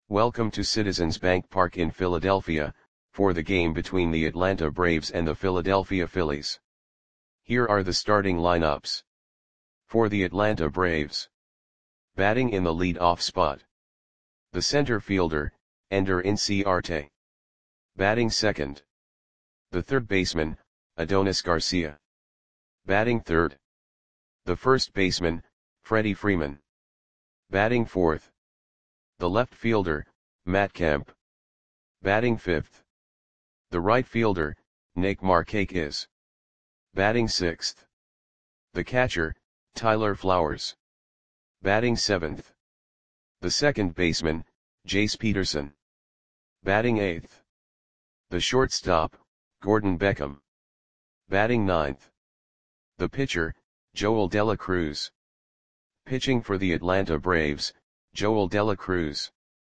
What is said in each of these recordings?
Welcome to Citizens Bank Park in Philadelphia, for the game between the Atlanta Braves and the Philadelphia Phillies. Here are the starting lineups. For the Atlanta Braves. Batting in the lead-off spot. The center fielder, Ender Inciarte. Batting second. The third baseman, Adonis Garcia. Batting third. The first baseman, Freddie Freeman. Batting fourth. The left fielder, Matt Kemp. Batting fifth. The right fielder, Nick Markakis. Batting sixth. The catcher, Tyler Flowers. Batting seventh. The second baseman, Jace Peterson. Batting eighth. The shortstop, Gordon Beckham. Batting ninth. The pitcher, Joel Dela Cruz. Pitching for the Atlanta Braves, Joel Dela Cruz.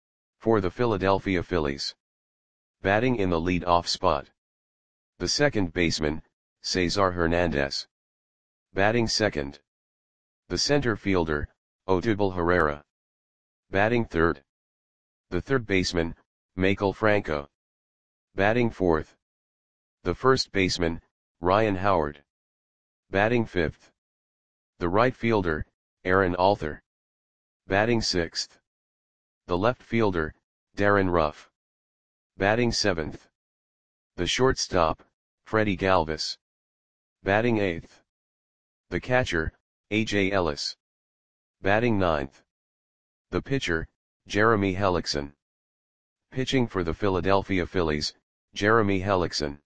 For the Philadelphia Phillies. Batting in the lead-off spot. The second baseman, Cesar Hernandez. Batting second. The center fielder, Odubel Herrera. Batting third. The third baseman, Maikel Franco. Batting fourth. The first baseman, Ryan Howard. Batting fifth. The right fielder, Aaron Alther. Batting sixth. The left fielder, Darren Ruff. Batting seventh. The shortstop, Freddie Galvis. Batting eighth. The catcher, A.J. Ellis. Batting ninth. The pitcher, Jeremy Hellickson. Pitching for the Philadelphia Phillies, Jeremy Hellickson.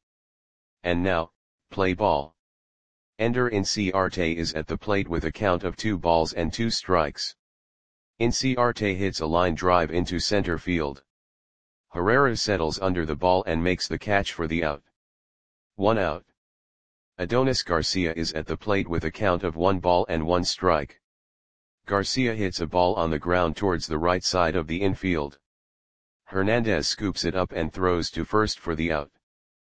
And now, play ball. Ender Inciarte is at the plate with a count of 2 balls and 2 strikes. Inciarte hits a line drive into center field. Herrera settles under the ball and makes the catch for the out. 1 out. Adonis Garcia is at the plate with a count of 1 ball and 1 strike. Garcia hits a ball on the ground towards the right side of the infield. Hernandez scoops it up and throws to first for the out.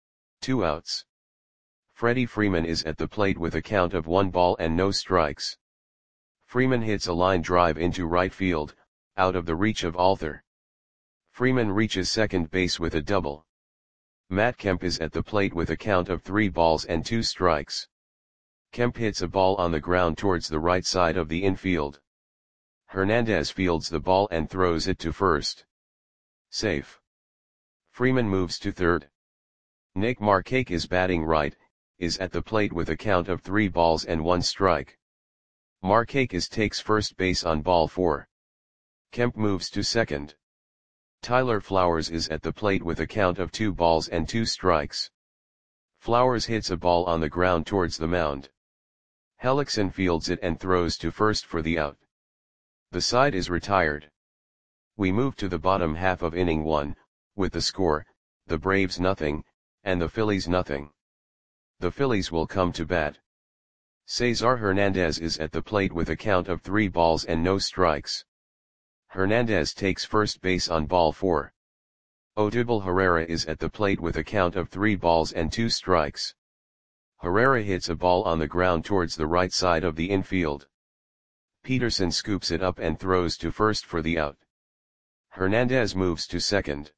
2 outs. Freddie Freeman is at the plate with a count of 1 ball and no strikes. Freeman hits a line drive into right field, out of the reach of Alther. Freeman reaches second base with a double. Matt Kemp is at the plate with a count of 3 balls and 2 strikes. Kemp hits a ball on the ground towards the right side of the infield. Hernandez fields the ball and throws it to first. Safe. Freeman moves to third. Nick Markakis, batting right, is at the plate with a count of 3 balls and 1 strike. Markakis takes first base on ball 4. Kemp moves to second. Tyler Flowers is at the plate with a count of 2 balls and 2 strikes. Flowers hits a ball on the ground towards the mound. Hellickson fields it and throws to first for the out. The side is retired. We move to the bottom half of inning 1, with the score, the Braves nothing, and the Phillies nothing. The Phillies will come to bat. Cesar Hernandez is at the plate with a count of 3 balls and no strikes. Hernandez takes first base on ball 4. Odubel Herrera is at the plate with a count of 3 balls and 2 strikes. Herrera hits a ball on the ground towards the right side of the infield. Peterson scoops it up and throws to first for the out. Hernandez moves to second.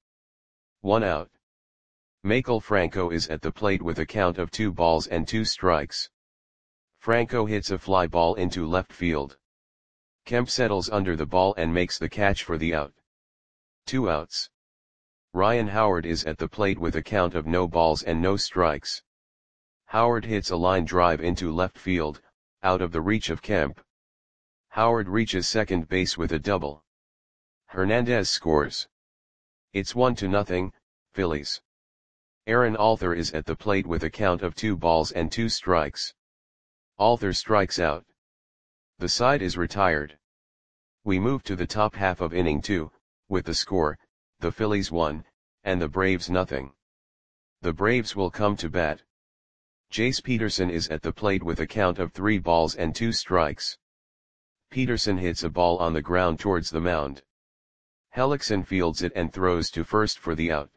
1 out. Maikel Franco is at the plate with a count of 2 balls and 2 strikes. Franco hits a fly ball into left field. Kemp settles under the ball and makes the catch for the out. 2 outs. Ryan Howard is at the plate with a count of no balls and no strikes. Howard hits a line drive into left field, out of the reach of Kemp. Howard reaches second base with a double. Hernandez scores. It's 1-0, Phillies. Aaron Alther is at the plate with a count of 2 balls and 2 strikes. Alther strikes out. The side is retired. We move to the top half of inning 2, with the score, the Phillies 1, and the Braves nothing. The Braves will come to bat. Jace Peterson is at the plate with a count of 3 balls and 2 strikes. Peterson hits a ball on the ground towards the mound. Hellickson fields it and throws to first for the out.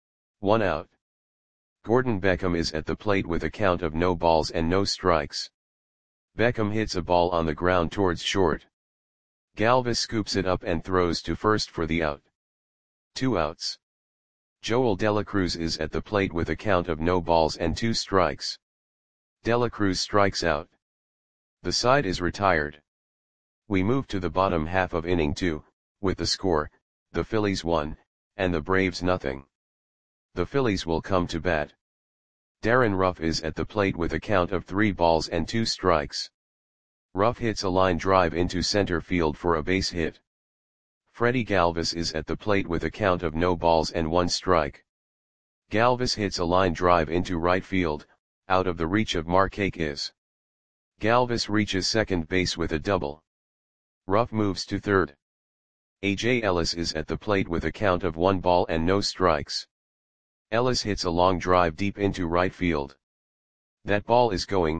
1 out. Gordon Beckham is at the plate with a count of no balls and no strikes. Beckham hits a ball on the ground towards short. Galvis scoops it up and throws to first for the out. 2 outs. Joel Dela Cruz is at the plate with a count of no balls and 2 strikes. Dela Cruz strikes out. The side is retired. We move to the bottom half of inning 2, with the score, the Phillies 1, and the Braves nothing. The Phillies will come to bat. Darren Ruff is at the plate with a count of 3 balls and 2 strikes. Ruff hits a line drive into center field for a base hit. Freddie Galvis is at the plate with a count of no balls and 1 strike. Galvis hits a line drive into right field, out of the reach of Markakis. Galvis reaches second base with a double. Ruff moves to third. A.J. Ellis is at the plate with a count of 1 ball and no strikes. Ellis hits a long drive deep into right field. That ball is gone.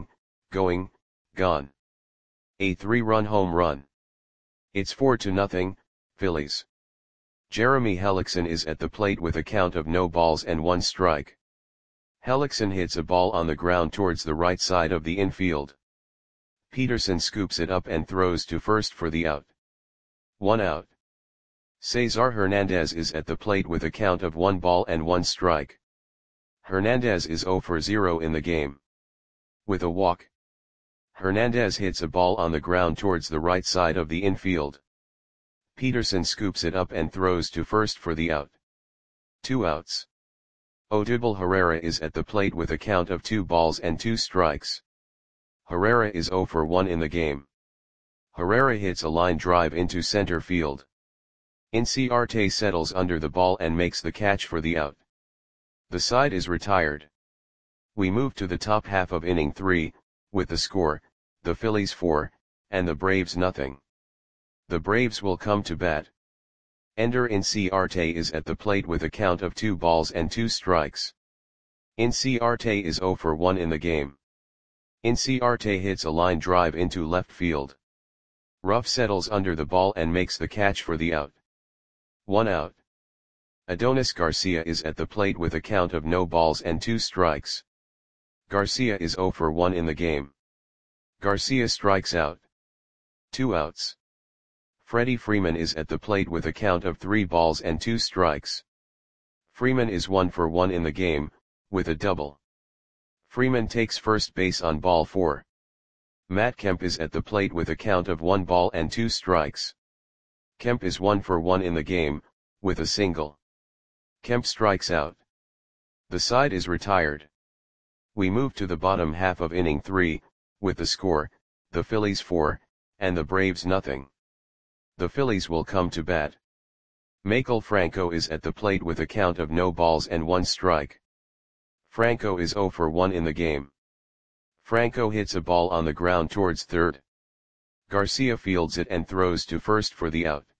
A 3-run home run. It's 4-0, Phillies. Jeremy Hellickson is at the plate with a count of no balls and 1 strike. Hellickson hits a ball on the ground towards the right side of the infield. Peterson scoops it up and throws to first for the out. 1 out. Cesar Hernandez is at the plate with a count of 1 ball and 1 strike. Hernandez is 0 for 0 in the game. With a walk, Hernandez hits a ball on the ground towards the right side of the infield. Peterson scoops it up and throws to first for the out. 2 outs. Odubel Herrera is at the plate with a count of 2 balls and 2 strikes. Herrera is 0 for 1 in the game. Herrera hits a line drive into center field. Inciarte settles under the ball and makes the catch for the out. The side is retired. We move to the top half of inning 3, with the score, the Phillies 4, and the Braves nothing. The Braves will come to bat. Ender Inciarte is at the plate with a count of 2 balls and 2 strikes. Inciarte is 0 for 1 in the game. Inciarte hits a line drive into left field. Ruff settles under the ball and makes the catch for the out. 1 out. Adonis Garcia is at the plate with a count of no balls and 2 strikes. Garcia is 0 for 1 in the game. Garcia strikes out. 2 outs. Freddie Freeman is at the plate with a count of 3 balls and 2 strikes. Freeman is 1 for 1 in the game, with a double. Freeman takes first base on ball 4. Matt Kemp is at the plate with a count of 1 ball and 2 strikes. Kemp is 1 for 1 in the game, with a single. Kemp strikes out. The side is retired. We move to the bottom half of inning 3, with the score, the Phillies 4, and the Braves nothing. The Phillies will come to bat. Maikel Franco is at the plate with a count of no balls and 1 strike. Franco is 0 for 1 in the game. Franco hits a ball on the ground towards third. Garcia fields it and throws to first for the out.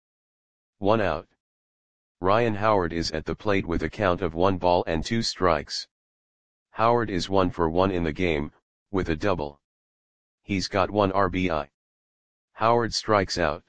1 out. Ryan Howard is at the plate with a count of 1 ball and 2 strikes. Howard is 1 for 1 in the game, with a double. He's got 1 RBI. Howard strikes out.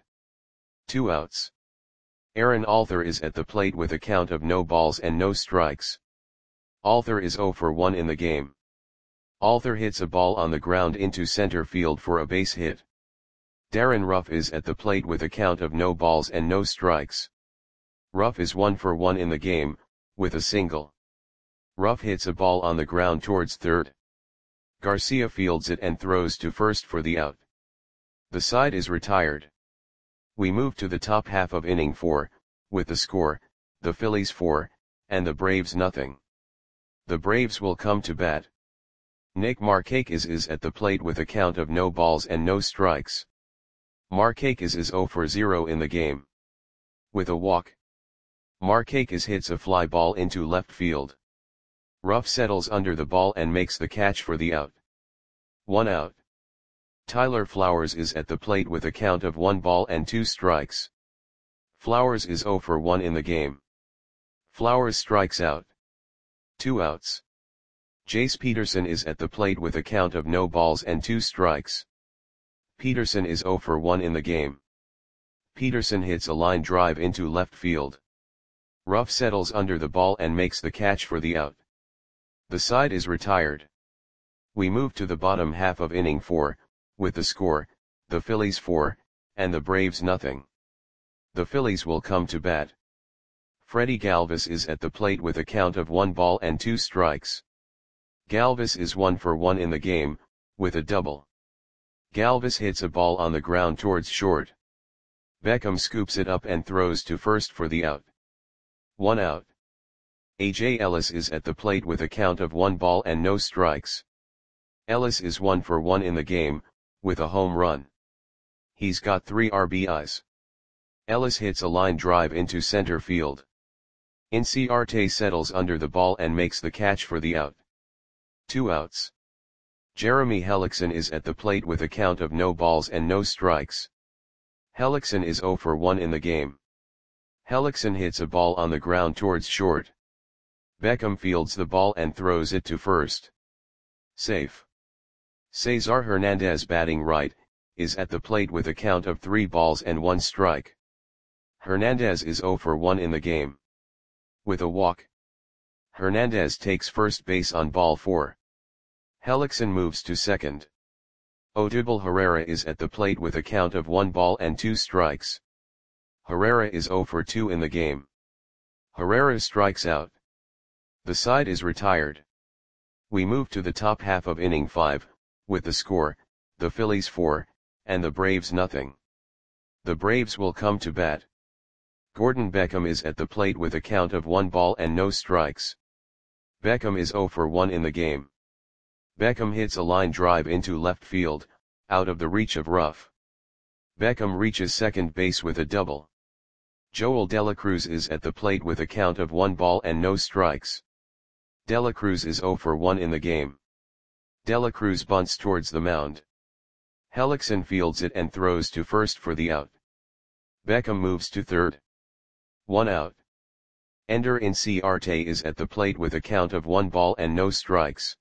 2 outs. Aaron Alther is at the plate with a count of no balls and no strikes. Alther is 0 for 1 in the game. Alther hits a ball on the ground into center field for a base hit. Darren Ruff is at the plate with a count of no balls and no strikes. Ruff is 1 for 1 in the game, with a single. Ruff hits a ball on the ground towards third. Garcia fields it and throws to first for the out. The side is retired. We move to the top half of inning 4, with the score, the Phillies 4, and the Braves nothing. The Braves will come to bat. Nick Markakis is at the plate with a count of no balls and no strikes. Markakis is 0 for 0 in the game. With a walk, Markakis hits a fly ball into left field. Ruff settles under the ball and makes the catch for the out. 1 out. Tyler Flowers is at the plate with a count of 1 ball and 2 strikes. Flowers is 0 for 1 in the game. Flowers strikes out. 2 outs. Jace Peterson is at the plate with a count of no balls and 2 strikes. Peterson is 0 for 1 in the game. Peterson hits a line drive into left field. Ruff settles under the ball and makes the catch for the out. The side is retired. We move to the bottom half of inning 4, with the score, the Phillies 4, and the Braves nothing. The Phillies will come to bat. Freddie Galvis is at the plate with a count of 1 ball and 2 strikes. Galvis is 1 for 1 in the game, with a double. Galvis hits a ball on the ground towards short. Beckham scoops it up and throws to first for the out. 1 out. A.J. Ellis is at the plate with a count of 1 ball and no strikes. Ellis is 1 for 1 in the game, with a home run. He's got 3 RBIs. Ellis hits a line drive into center field. Inciarte settles under the ball and makes the catch for the out. 2 outs. Jeremy Hellickson is at the plate with a count of no balls and no strikes. Hellickson is 0 for 1 in the game. Hellickson hits a ball on the ground towards short. Beckham fields the ball and throws it to first. Safe. Cesar Hernandez, batting right, is at the plate with a count of 3 balls and 1 strike. Hernandez is 0 for 1 in the game. With a walk. Hernandez takes first base on ball 4. Hellickson moves to second. Odubel Herrera is at the plate with a count of 1 ball and 2 strikes. Herrera is 0 for 2 in the game. Herrera strikes out. The side is retired. We move to the top half of inning 5, with the score, the Phillies 4, and the Braves nothing. The Braves will come to bat. Gordon Beckham is at the plate with a count of 1 ball and no strikes. Beckham is 0 for 1 in the game. Beckham hits a line drive into left field, out of the reach of Ruff. Beckham reaches second base with a double. Joel Dela Cruz is at the plate with a count of 1 ball and no strikes. Dela Cruz is 0 for 1 in the game. Dela Cruz bunts towards the mound. Hellickson fields it and throws to first for the out. Beckham moves to third. 1 out. Ender Inciarte is at the plate with a count of 1 ball and no strikes.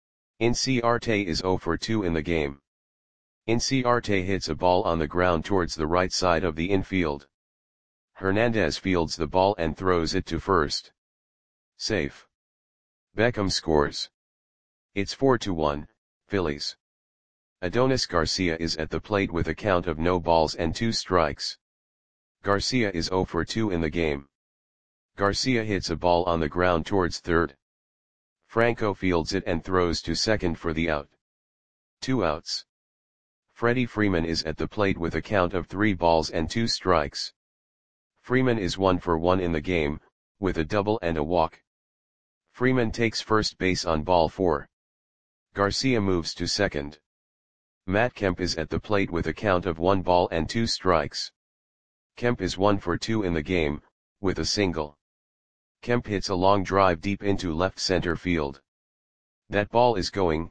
Inciarte is 0 for 2 in the game. Inciarte hits a ball on the ground towards the right side of the infield. Hernandez fields the ball and throws it to first. Safe. Beckham scores. It's 4-1, Phillies. Adonis Garcia is at the plate with a count of no balls and 2 strikes. Garcia is 0 for 2 in the game. Garcia hits a ball on the ground towards third. Franco fields it and throws to second for the out. 2 outs. Freddie Freeman is at the plate with a count of 3 balls and 2 strikes. Freeman is 1 for 1 in the game, with a double and a walk. Freeman takes first base on ball 4. Garcia moves to second. Matt Kemp is at the plate with a count of 1 ball and 2 strikes. Kemp is 1 for 2 in the game, with a single. Kemp hits a long drive deep into left center field. That ball is going,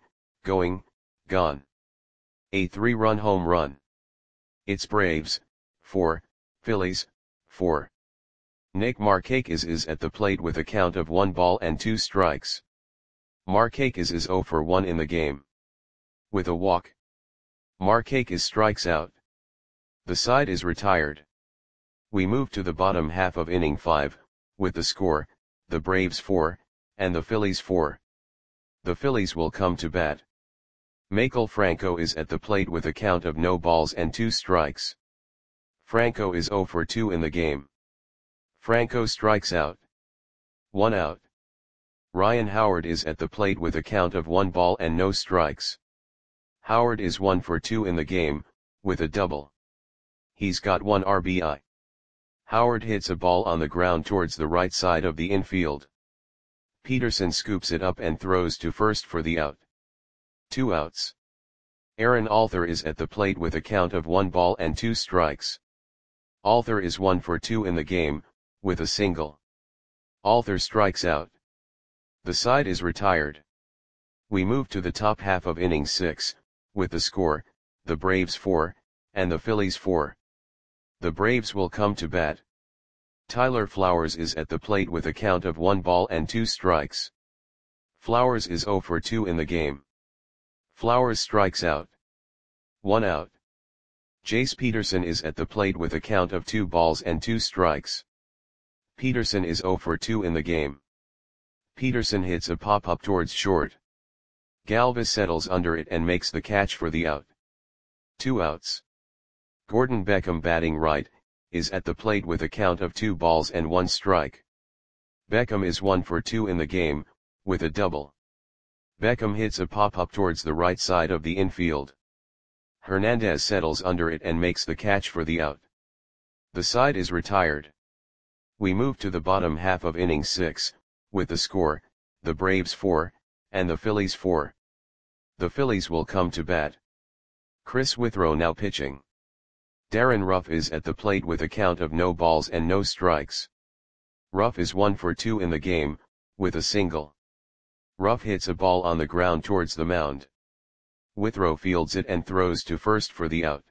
gone. A 3-run home run. It's Braves, 4, Phillies, 4. Nick Markakis is at the plate with a count of 1 ball and 2 strikes. Markakis is 0 for 1 in the game. With a walk. Markakis strikes out. The side is retired. We move to the bottom half of inning 5, with the score, the Braves 4, and the Phillies 4. The Phillies will come to bat. Maikel Franco is at the plate with a count of no balls and 2 strikes. Franco is 0 for 2 in the game. Franco strikes out. 1 out. Ryan Howard is at the plate with a count of 1 ball and no strikes. Howard is 1 for 2 in the game, with a double. He's got 1 RBI. Howard hits a ball on the ground towards the right side of the infield. Peterson scoops it up and throws to first for the out. 2 outs. Aaron Alther is at the plate with a count of 1 ball and 2 strikes. Alther is 1 for 2 in the game, with a single. Alther strikes out. The side is retired. We move to the top half of inning 6, with the score, the Braves 4, and the Phillies 4. The Braves will come to bat. Tyler Flowers is at the plate with a count of 1 ball and 2 strikes. Flowers is 0 for 2 in the game. Flowers strikes out. 1 out. Jace Peterson is at the plate with a count of 2 balls and 2 strikes. Peterson is 0 for 2 in the game. Peterson hits a pop-up towards short. Galvis settles under it and makes the catch for the out. 2 outs. Gordon Beckham, batting right, is at the plate with a count of 2 balls and 1 strike. Beckham is 1 for 2 in the game, with a double. Beckham hits a pop-up towards the right side of the infield. Hernandez settles under it and makes the catch for the out. The side is retired. We move to the bottom half of inning 6, with the score, the Braves 4, and the Phillies 4. The Phillies will come to bat. Chris Withrow now pitching. Darren Ruff is at the plate with a count of no balls and no strikes. Ruff is 1 for 2 in the game, with a single. Ruff hits a ball on the ground towards the mound. Withrow fields it and throws to first for the out.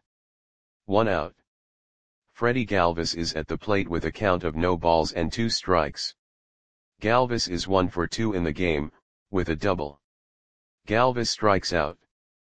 1 out. Freddie Galvis is at the plate with a count of no balls and 2 strikes. Galvis is 1 for 2 in the game, with a double. Galvis strikes out.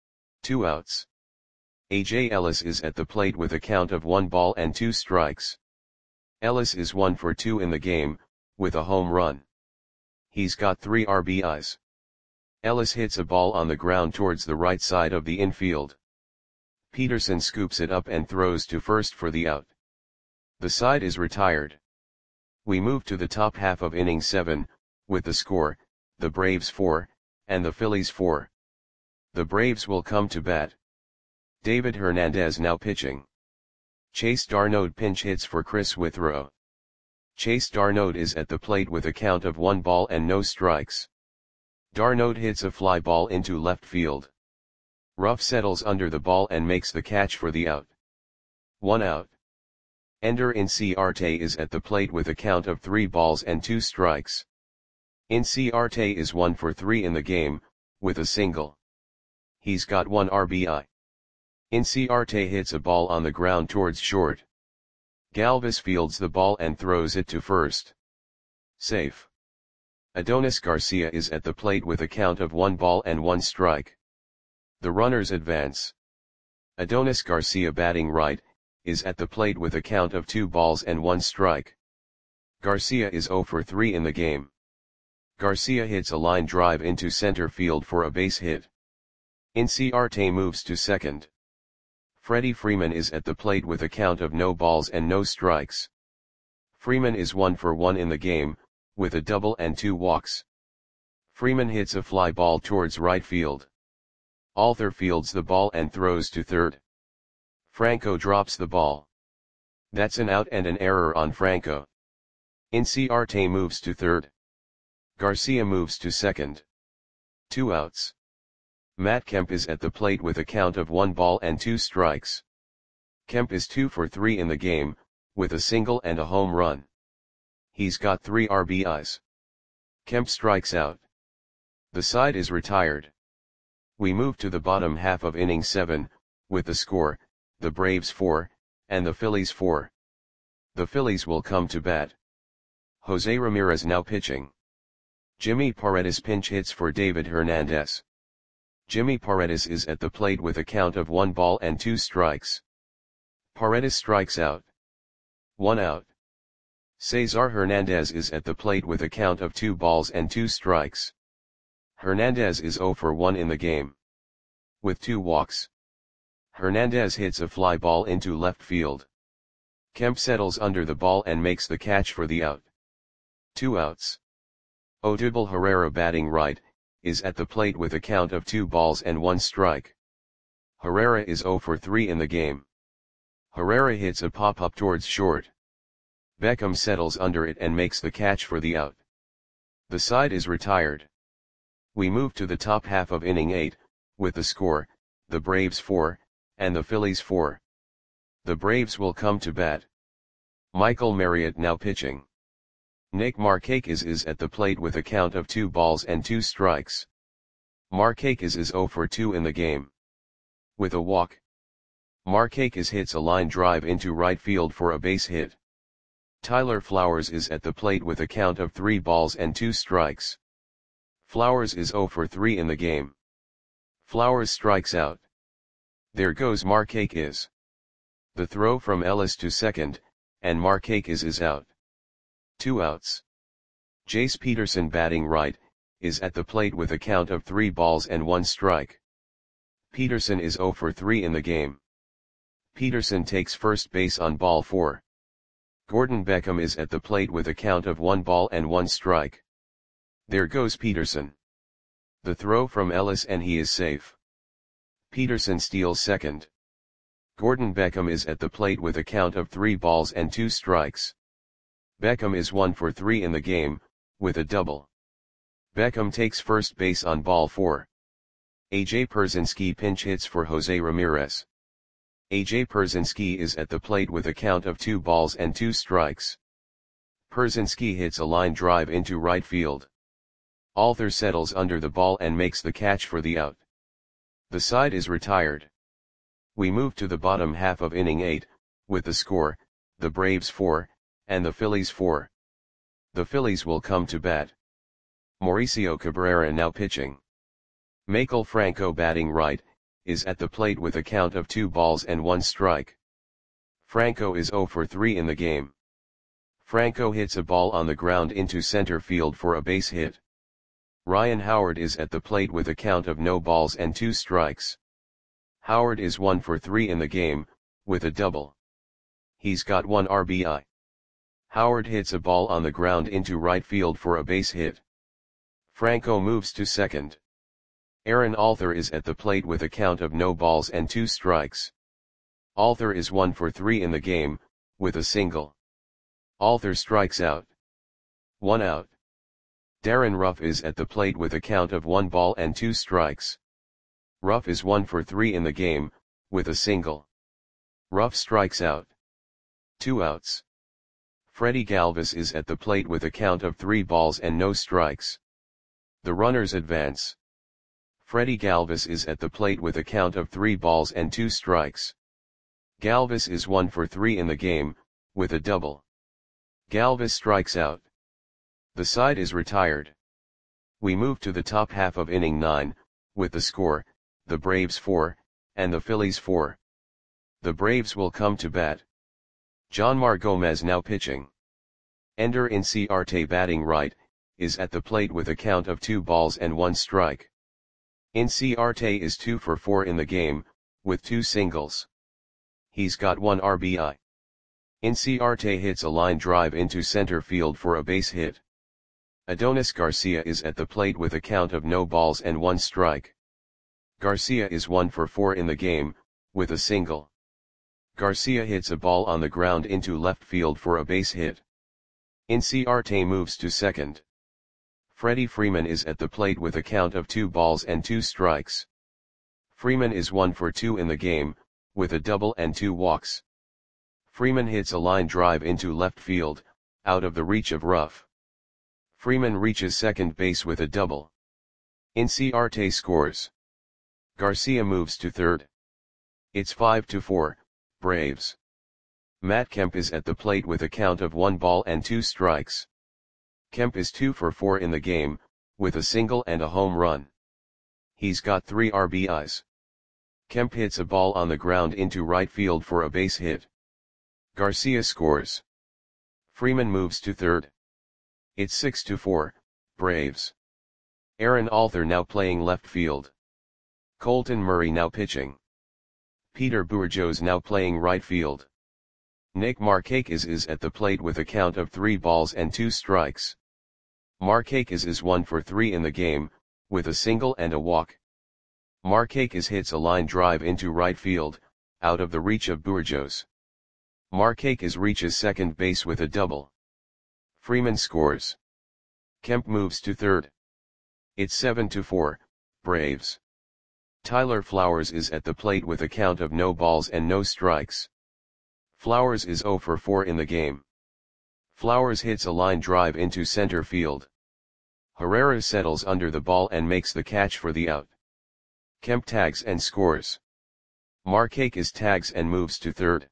2 outs. A.J. Ellis is at the plate with a count of 1 ball and 2 strikes. Ellis is 1 for 2 in the game, with a home run. He's got 3 RBIs. Ellis hits a ball on the ground towards the right side of the infield. Peterson scoops it up and throws to first for the out. The side is retired. We move to the top half of inning 7, with the score, the Braves 4, and the Phillies 4. The Braves will come to bat. David Hernandez now pitching. Chase d'Arnaud pinch hits for Chris Withrow. Chase d'Arnaud is at the plate with a count of 1 ball and no strikes. d'Arnaud hits a fly ball into left field. Ruff settles under the ball and makes the catch for the out. 1 out. Ender Inciarte is at the plate with a count of 3 balls and 2 strikes. Inciarte is 1 for 3 in the game, with a single. He's got 1 RBI. Inciarte hits a ball on the ground towards short. Galvis fields the ball and throws it to first. Safe. Adonis Garcia is at the plate with a count of 1 ball and 1 strike. The runners advance. Adonis Garcia batting right, is at the plate with a count of 2 balls and 1 strike. Garcia is 0 for 3 in the game. Garcia hits a line drive into center field for a base hit. Inciarte moves to second. Freddie Freeman is at the plate with a count of no balls and no strikes. Freeman is 1 for 1 in the game, with a double and 2 walks. Freeman hits a fly ball towards right field. Alter fields the ball and throws to third. Franco drops the ball. That's an out and an error on Franco. Inciarte moves to third. Garcia moves to second. 2 outs. Matt Kemp is at the plate with a count of 1 ball and 2 strikes. Kemp is 2 for 3 in the game, with a single and a home run. He's got 3 RBIs. Kemp strikes out. The side is retired. We move to the bottom half of inning 7, with the score, the Braves 4, and the Phillies 4. The Phillies will come to bat. Jose Ramirez now pitching. Jimmy Paredes pinch hits for David Hernandez. Jimmy Paredes is at the plate with a count of 1 ball and 2 strikes. Paredes strikes out. 1 out. Cesar Hernandez is at the plate with a count of 2 balls and 2 strikes. Hernandez is 0 for 1 in the game. With 2 walks. Hernandez hits a fly ball into left field. Kemp settles under the ball and makes the catch for the out. 2 outs. Odubel Herrera batting right, is at the plate with a count of 2 balls and 1 strike. Herrera is 0 for 3 in the game. Herrera hits a pop-up towards short. Beckham settles under it and makes the catch for the out. The side is retired. We move to the top half of inning 8, with the score, the Braves 4, and the Phillies 4. The Braves will come to bat. Michael Marriott now pitching. Nick Markakis is at the plate with a count of 2 balls and 2 strikes. Markakis is 0 for 2 in the game. With a walk. Markakis hits a line drive into right field for a base hit. Tyler Flowers is at the plate with a count of 3 balls and 2 strikes. Flowers is 0 for 3 in the game. Flowers strikes out. There goes Markakis. The throw from Ellis to second, and Markakis is out. 2 outs. Jace Peterson batting right, is at the plate with a count of 3 balls and 1 strike. Peterson is 0 for 3 in the game. Peterson takes first base on ball 4. Gordon Beckham is at the plate with a count of 1 ball and 1 strike. There goes Peterson. The throw from Ellis and he is safe. Peterson steals second. Gordon Beckham is at the plate with a count of 3 balls and 2 strikes. Beckham is 1 for 3 in the game, with a double. Beckham takes first base on ball 4. A.J. Pierzynski pinch hits for Jose Ramirez. A.J. Pierzynski is at the plate with a count of 2 balls and 2 strikes. Pierzynski hits a line drive into right field. Alter settles under the ball and makes the catch for the out. The side is retired. We move to the bottom half of inning 8, with the score, the Braves 4, and the Phillies 4. The Phillies will come to bat. Mauricio Cabrera now pitching. Maikel Franco batting right, is at the plate with a count of 2 balls and 1 strike. Franco is 0 for 3 in the game. Franco hits a ball on the ground into center field for a base hit. Ryan Howard is at the plate with a count of no balls and 2 strikes. Howard is 1 for 3 in the game, with a double. He's got 1 RBI. Howard hits a ball on the ground into right field for a base hit. Franco moves to second. Aaron Alther is at the plate with a count of no balls and 2 strikes. Alther is 1 for 3 in the game, with a single. Alther strikes out. 1 out. Darren Ruff is at the plate with a count of 1 ball and 2 strikes. Ruff is 1 for 3 in the game, with a single. Ruff strikes out. 2 outs. Freddie Galvis is at the plate with a count of 3 balls and no strikes. The runners advance. Freddie Galvis is at the plate with a count of 3 balls and 2 strikes. Galvis is 1 for 3 in the game, with a double. Galvis strikes out. The side is retired. We move to the top half of inning 9, with the score, the Braves 4, and the Phillies 4. The Braves will come to bat. Jonmar Gomez now pitching. Ender Inciarte batting right, is at the plate with a count of 2 balls and 1 strike. Inciarte is 2 for 4 in the game, with 2 singles. He's got 1 RBI. Inciarte hits a line drive into center field for a base hit. Adonis Garcia is at the plate with a count of no balls and 1 strike. Garcia is 1 for 4 in the game, with a single. Garcia hits a ball on the ground into left field for a base hit. Inciarte moves to second. Freddie Freeman is at the plate with a count of 2 balls and 2 strikes. Freeman is 1 for 2 in the game, with a double and 2 walks. Freeman hits a line drive into left field, out of the reach of Ruff. Freeman reaches second base with a double. Inciarte scores. Garcia moves to third. It's 5-4, Braves. Matt Kemp is at the plate with a count of 1 ball and 2 strikes. Kemp is 2 for 4 in the game, with a single and a home run. He's got 3 RBIs. Kemp hits a ball on the ground into right field for a base hit. Garcia scores. Freeman moves to third. It's 6-4, Braves. Aaron Alther now playing left field. Colton Murray now pitching. Peter Bourjos now playing right field. Nick Markakis is at the plate with a count of 3 balls and 2 strikes. Markakis is 1 for 3 in the game, with a single and a walk. Markakis hits a line drive into right field, out of the reach of Bourjos. Markakis reaches second base with a double. Freeman scores. Kemp moves to third. It's 7-4, Braves. Tyler Flowers is at the plate with a count of no balls and no strikes. Flowers is 0 for 4 in the game. Flowers hits a line drive into center field. Herrera settles under the ball and makes the catch for the out. Kemp tags and scores. Markakis tags and moves to third.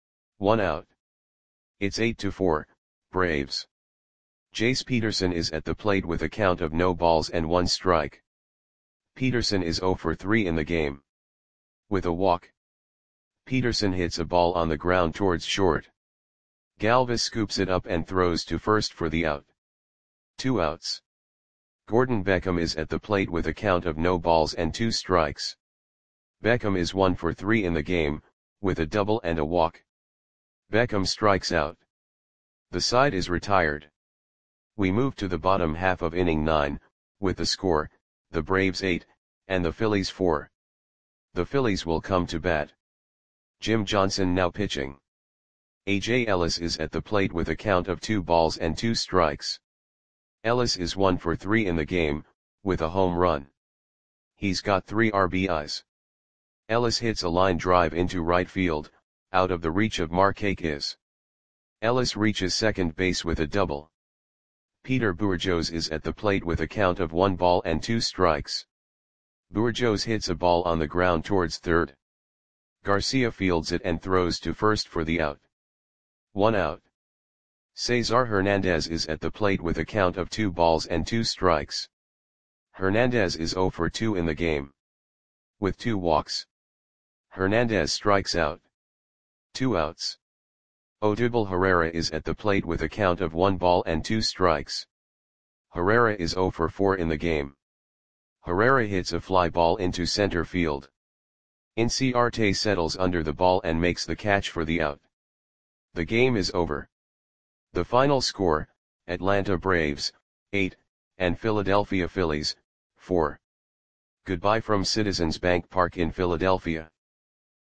1 out. It's 8-4, Braves. Jace Peterson is at the plate with a count of no balls and 1 strike. Peterson is 0 for 3 in the game. With a walk. Peterson hits a ball on the ground towards short. Galvis scoops it up and throws to first for the out. 2 outs. Gordon Beckham is at the plate with a count of no balls and 2 strikes. Beckham is 1 for 3 in the game, with a double and a walk. Beckham strikes out. The side is retired. We move to the bottom half of inning 9, with the score, the Braves 8, and the Phillies 4. The Phillies will come to bat. Jim Johnson now pitching. A.J. Ellis is at the plate with a count of 2 balls and 2 strikes. Ellis is 1 for 3 in the game, with a home run. He's got 3 RBIs. Ellis hits a line drive into right field, out of the reach of Markakis. Ellis reaches second base with a double. Peter Bourjos is at the plate with a count of 1 ball and 2 strikes. Bourjos hits a ball on the ground towards third. Garcia fields it and throws to first for the out. 1 out. Cesar Hernandez is at the plate with a count of 2 balls and 2 strikes. Hernandez is 0 for 2 in the game. With 2 walks. Hernandez strikes out. 2 outs. Odubel Herrera is at the plate with a count of 1 ball and 2 strikes. Herrera is 0 for 4 in the game. Herrera hits a fly ball into center field. Inciarte settles under the ball and makes the catch for the out. The game is over. The final score, Atlanta Braves, 8, and Philadelphia Phillies, 4. Goodbye from Citizens Bank Park in Philadelphia.